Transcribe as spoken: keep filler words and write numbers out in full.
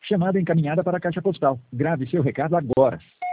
Chamada encaminhada para a caixa postal. Grave seu recado agora.